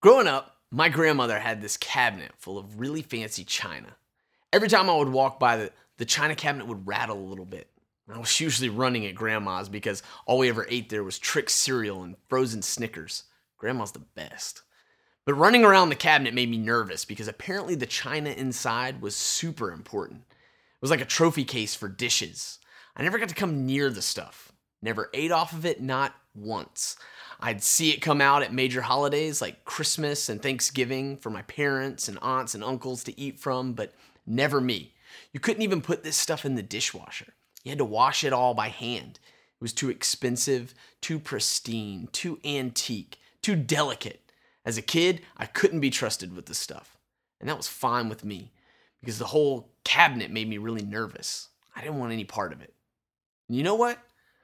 Growing up, my grandmother had this cabinet full of really fancy china. Every time I would walk by, the china cabinet would rattle a little bit. I was usually running at Grandma's because all we ever ate there was Trix cereal and frozen Snickers. Grandma's the best. But running around the cabinet made me nervous because apparently the china inside was super important. It was like a trophy case for dishes. I never got to come near the stuff. Never ate off of it, not once. I'd see it come out at major holidays like Christmas and Thanksgiving for my parents and aunts and uncles to eat from, but never me. You couldn't even put this stuff in the dishwasher. You had to wash it all by hand. It was too expensive, too pristine, too antique, too delicate. As a kid, I couldn't be trusted with this stuff. And that was fine with me because the whole cabinet made me really nervous. I didn't want any part of it. And you know what?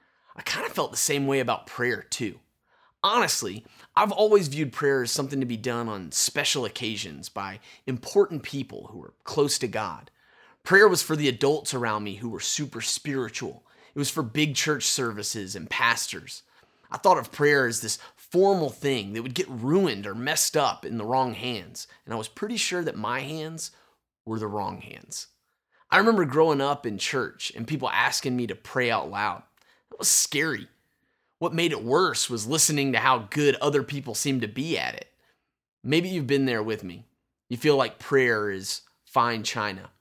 I kind of felt the same way about prayer too. Honestly, I've always viewed prayer as something to be done on special occasions by important people who are close to God. Prayer was for the adults around me who were super spiritual. It was for big church services and pastors. I thought of prayer as this formal thing that would get ruined or messed up in the wrong hands, and I was pretty sure that my hands were the wrong hands. I remember growing up in church and people asking me to pray out loud. That was scary. What made it worse was listening to how good other people seemed to be at it. Maybe you've been there with me. You feel like prayer is fine china,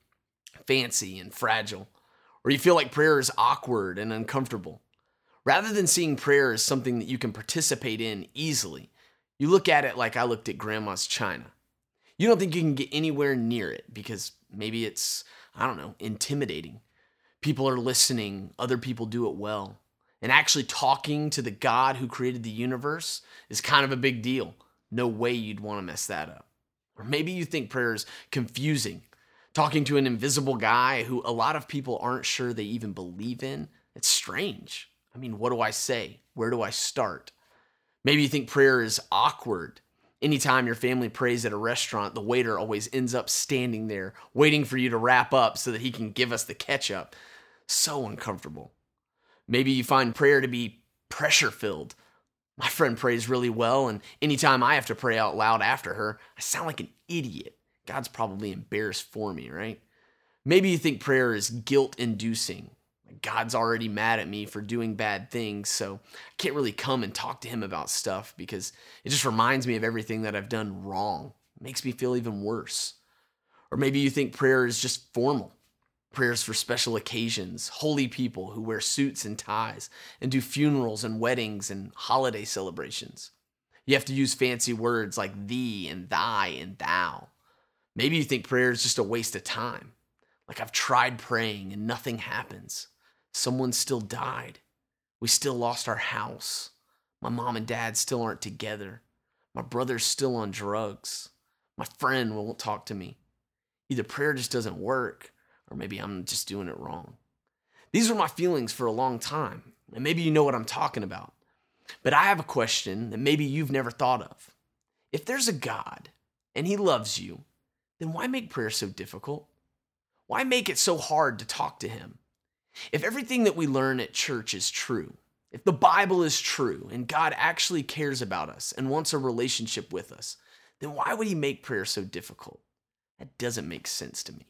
fancy and fragile, or you feel like prayer is awkward and uncomfortable. Rather than seeing prayer as something that you can participate in easily, you look at it like I looked at Grandma's china. You don't think you can get anywhere near it because maybe it's, intimidating. People are listening, other people do it well. And actually talking to the God who created the universe is kind of a big deal. No way you'd want to mess that up. Or maybe you think prayer is confusing. Talking to an invisible guy who a lot of people aren't sure they even believe in. It's strange. What do I say? Where do I start? Maybe you think prayer is awkward. Anytime your family prays at a restaurant, the waiter always ends up standing there waiting for you to wrap up so that he can give us the ketchup. So uncomfortable. Maybe you find prayer to be pressure-filled. My friend prays really well, and anytime I have to pray out loud after her, I sound like an idiot. God's probably embarrassed for me, right? Maybe you think prayer is guilt-inducing. God's already mad at me for doing bad things, so I can't really come and talk to him about stuff because it just reminds me of everything that I've done wrong. It makes me feel even worse. Or maybe you think prayer is just formal. Prayers for special occasions, holy people who wear suits and ties and do funerals and weddings and holiday celebrations. You have to use fancy words like thee and thy and thou. Maybe you think prayer is just a waste of time. Like I've tried praying and nothing happens. Someone still died. We still lost our house. My mom and dad still aren't together. My brother's still on drugs. My friend won't talk to me. Either prayer just doesn't work, or maybe I'm just doing it wrong. These were my feelings for a long time, and maybe you know what I'm talking about. But I have a question that maybe you've never thought of. If there's a God, and he loves you, then why make prayer so difficult? Why make it so hard to talk to him? If everything that we learn at church is true, if the Bible is true, and God actually cares about us and wants a relationship with us, then why would he make prayer so difficult? That doesn't make sense to me.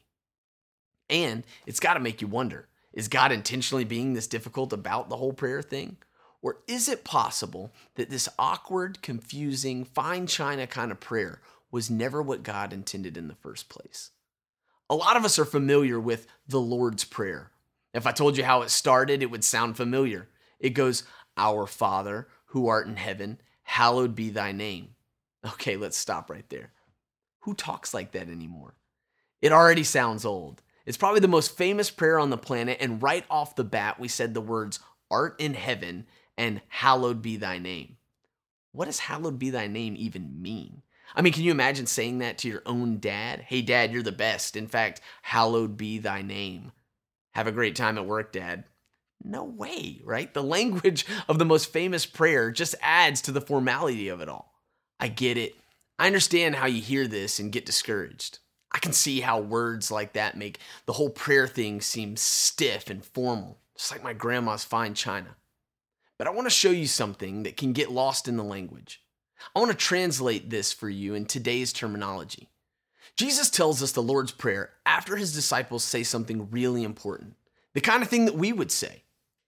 And it's got to make you wonder, is God intentionally being this difficult about the whole prayer thing? Or is it possible that this awkward, confusing, fine china kind of prayer was never what God intended in the first place? A lot of us are familiar with the Lord's Prayer. If I told you how it started, it would sound familiar. It goes, Our Father, who art in heaven, hallowed be thy name. Okay, let's stop right there. Who talks like that anymore? It already sounds old. It's probably the most famous prayer on the planet, and right off the bat, we said the words, art in heaven, and hallowed be thy name. What does hallowed be thy name even mean? Can you imagine saying that to your own dad? Hey, Dad, you're the best. In fact, hallowed be thy name. Have a great time at work, Dad. No way, right? The language of the most famous prayer just adds to the formality of it all. I get it. I understand how you hear this and get discouraged. I can see how words like that make the whole prayer thing seem stiff and formal, just like my grandma's fine china. But I want to show you something that can get lost in the language. I want to translate this for you in today's terminology. Jesus tells us the Lord's Prayer after his disciples say something really important, the kind of thing that we would say.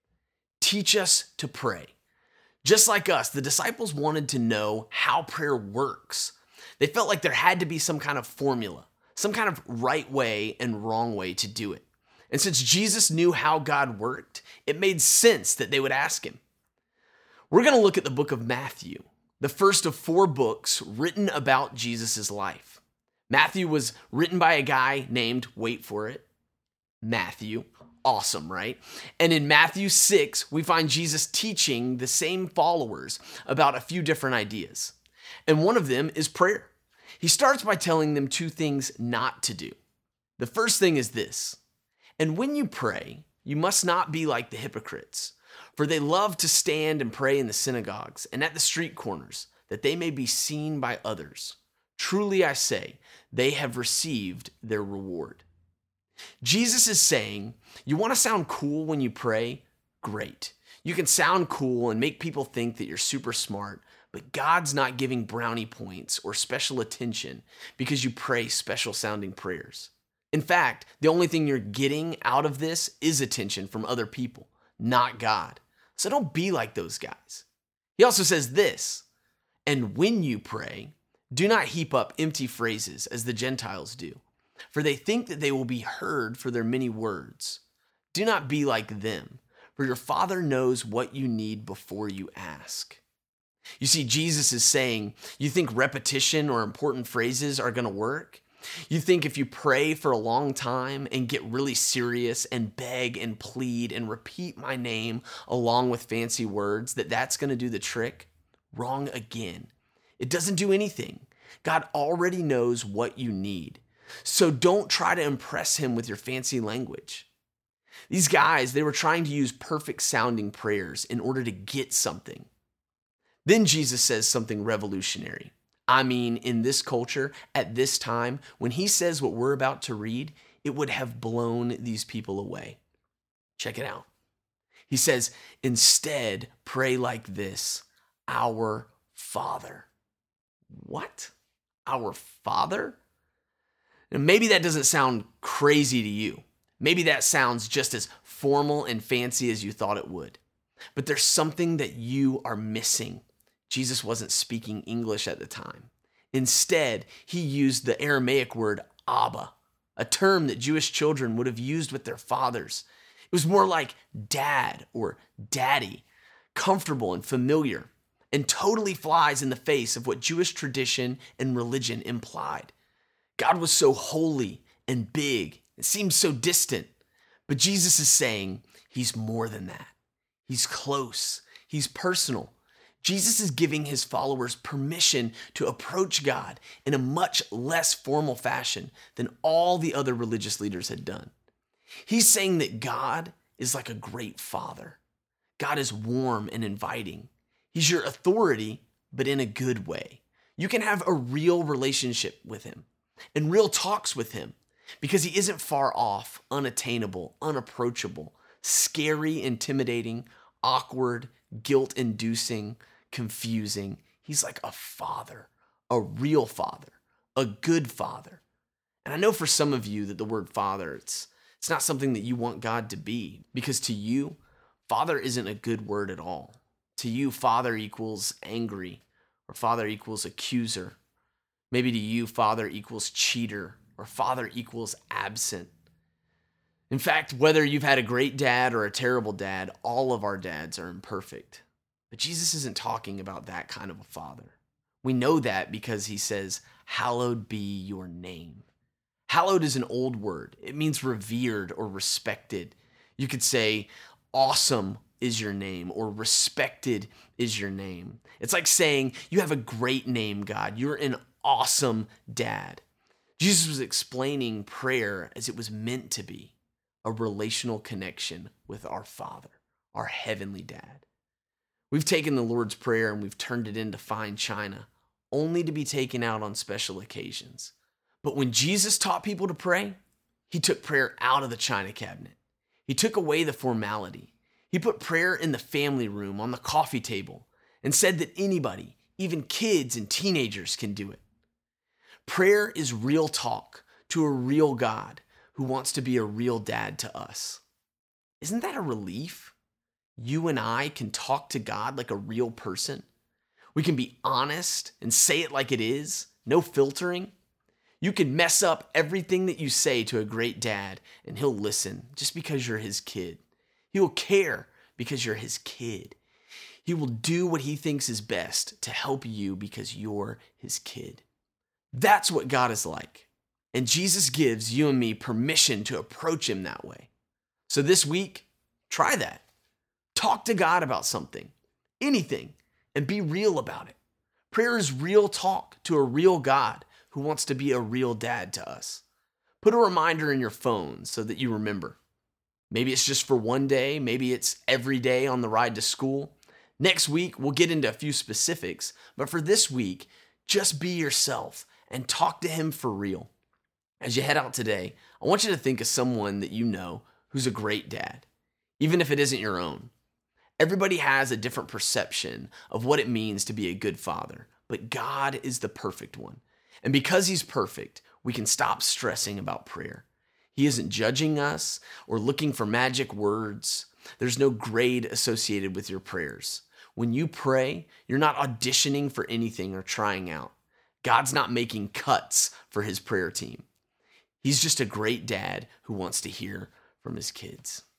Teach us to pray. Just like us, the disciples wanted to know how prayer works. They felt like there had to be some kind of formula, some kind of right way and wrong way to do it. And since Jesus knew how God worked, it made sense that they would ask him. We're going to look at the book of Matthew, the first of 4 books written about Jesus' life. Matthew was written by a guy named, wait for it, Matthew. Awesome, right? And in Matthew 6, we find Jesus teaching the same followers about a few different ideas. And one of them is prayer. He starts by telling them 2 things not to do. The first thing is this: and when you pray, you must not be like the hypocrites, for they love to stand and pray in the synagogues and at the street corners, that they may be seen by others. Truly I say, they have received their reward. Jesus is saying, you want to sound cool when you pray? Great. You can sound cool and make people think that you're super smart, but God's not giving brownie points or special attention because you pray special sounding prayers. In fact, the only thing you're getting out of this is attention from other people, not God. So don't be like those guys. He also says this: and when you pray, do not heap up empty phrases as the Gentiles do, for they think that they will be heard for their many words. Do not be like them, for your Father knows what you need before you ask. You see, Jesus is saying, you think repetition or important phrases are going to work? You think if you pray for a long time and get really serious and beg and plead and repeat my name along with fancy words, that that's going to do the trick? Wrong again. It doesn't do anything. God already knows what you need. So don't try to impress him with your fancy language. These guys, they were trying to use perfect sounding prayers in order to get something. Then Jesus says something revolutionary. I mean, in this culture, at this time, when he says what we're about to read, it would have blown these people away. Check it out. He says, instead, pray like this: Our Father. What? Our Father? Now, maybe that doesn't sound crazy to you. Maybe that sounds just as formal and fancy as you thought it would. But there's something that you are missing. Jesus wasn't speaking English at the time. Instead, he used the Aramaic word Abba, a term that Jewish children would have used with their fathers. It was more like dad or daddy, comfortable and familiar, and totally flies in the face of what Jewish tradition and religion implied. God was so holy and big, it seems so distant. But Jesus is saying he's more than that. He's close, he's personal. Jesus is giving his followers permission to approach God in a much less formal fashion than all the other religious leaders had done. He's saying that God is like a great father. God is warm and inviting. He's your authority, but in a good way. You can have a real relationship with him and real talks with him because he isn't far off, unattainable, unapproachable, scary, intimidating, awkward, guilt-inducing, confusing. He's like a father, a real father, a good father. And I know for some of you that the word father, it's not something that you want God to be, because to you, father isn't a good word at all. To you, father equals angry, or father equals accuser. Maybe to you, father equals cheater, or father equals absent. In fact, whether you've had a great dad or a terrible dad, all of our dads are imperfect. But Jesus isn't talking about that kind of a father. We know that because he says, hallowed be your name. Hallowed is an old word. It means revered or respected. You could say, awesome is your name, or respected is your name. It's like saying, you have a great name, God. You're an awesome dad. Jesus was explaining prayer as it was meant to be, a relational connection with our Father, our heavenly dad. We've taken the Lord's Prayer and we've turned it into fine china, only to be taken out on special occasions. But when Jesus taught people to pray, he took prayer out of the china cabinet. He took away the formality. He put prayer in the family room, on the coffee table, and said that anybody, Even kids and teenagers can do it. Prayer is real talk to a real God who wants to be a real dad to us. Isn't that a relief? You and I can talk to God like a real person. We can be honest and say it like it is, no filtering. You can mess up everything that you say to a great dad, and he'll listen just because you're his kid. He will care because you're his kid. He will do what he thinks is best to help you because you're his kid. That's what God is like. And Jesus gives you and me permission to approach him that way. So this week, try that. Talk to God about something, anything, and be real about it. Prayer is real talk to a real God who wants to be a real dad to us. Put a reminder in your phone so that you remember. Maybe it's just for one day. Maybe it's every day on the ride to school. Next week, we'll get into a few specifics. But for this week, just be yourself and talk to him for real. As you head out today, I want you to think of someone that you know who's a great dad, even if it isn't your own. Everybody has a different perception of what it means to be a good father, but God is the perfect one. And because he's perfect, we can stop stressing about prayer. He isn't judging us or looking for magic words. There's no grade associated with your prayers. When you pray, you're not auditioning for anything or trying out. God's not making cuts for his prayer team. He's just a great dad who wants to hear from his kids.